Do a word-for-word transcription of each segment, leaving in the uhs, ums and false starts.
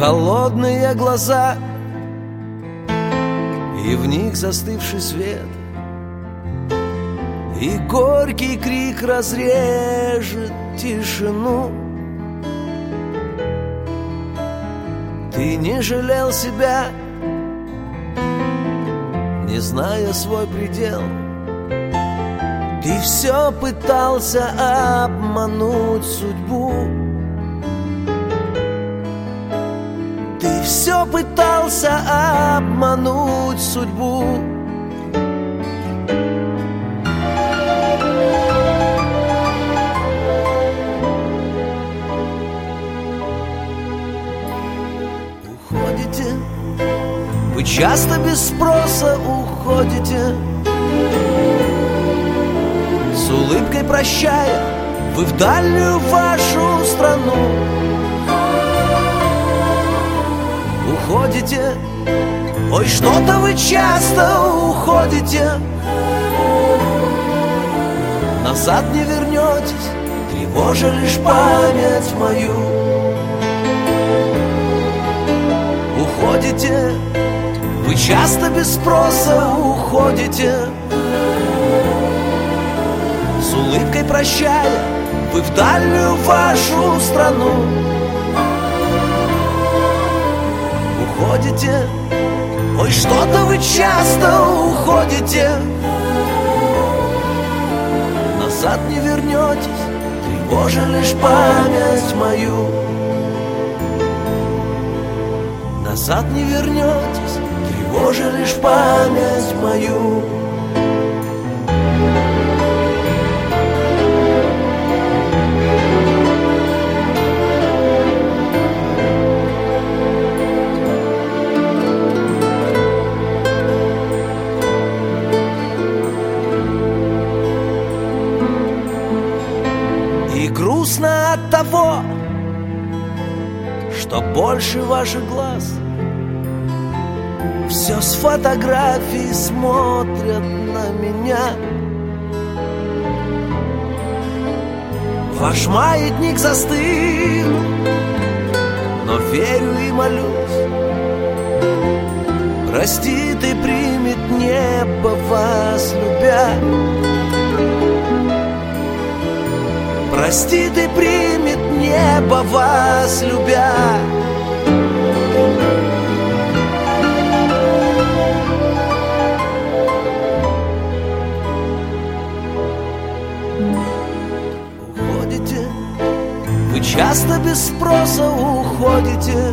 холодные глаза, и в них застывший свет, и горький крик разрежет тишину. Ты не жалел себя, не зная свой предел. Ты все пытался обмануть судьбу. Ты все пытался обмануть судьбу. Уходите, вы часто без спроса уходите. С улыбкой прощая, вы в дальнюю вашу страну уходите. Ой, что-то вы часто уходите. Назад не вернетесь, тревожа лишь память мою. Уходите, вы часто без спроса уходите. С улыбкой прощая, вы в дальнюю вашу страну уходите. Ой, что-то вы часто уходите. Назад не вернетесь, тревожа лишь память мою. Назад не вернетесь, тревожа лишь память мою. И грустно от того, что больше ваших глаз все с фотографий смотрят на меня. Ваш маятник застыл, но верю и молюсь, простит и примет небо вас любя. Простит и примет небо вас любя. Уходите, вы часто без спроса уходите.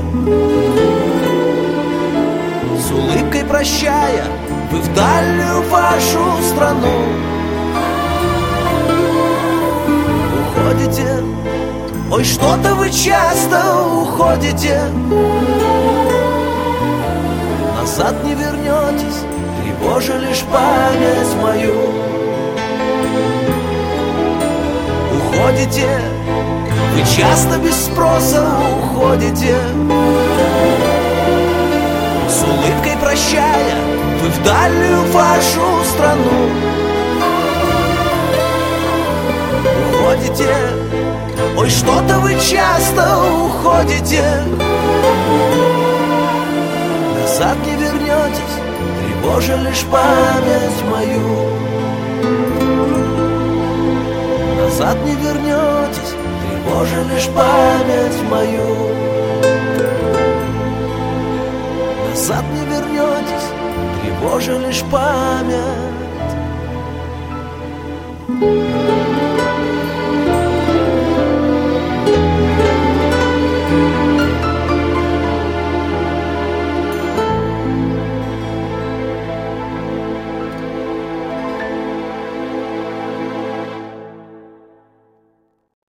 С улыбкой прощая, вы в дальнюю вашу страну уходите. Ой, что-то вы часто уходите. Назад не вернетесь, тревожа лишь память мою. Уходите, вы часто без спроса уходите. С улыбкой прощая, вы в дальнюю вашу страну уходите. Ой, что-то вы часто уходите. Назад не вернетесь, тревожа лишь память мою. Назад не вернетесь, тревожа лишь память мою. Назад не вернетесь, тревожа лишь память.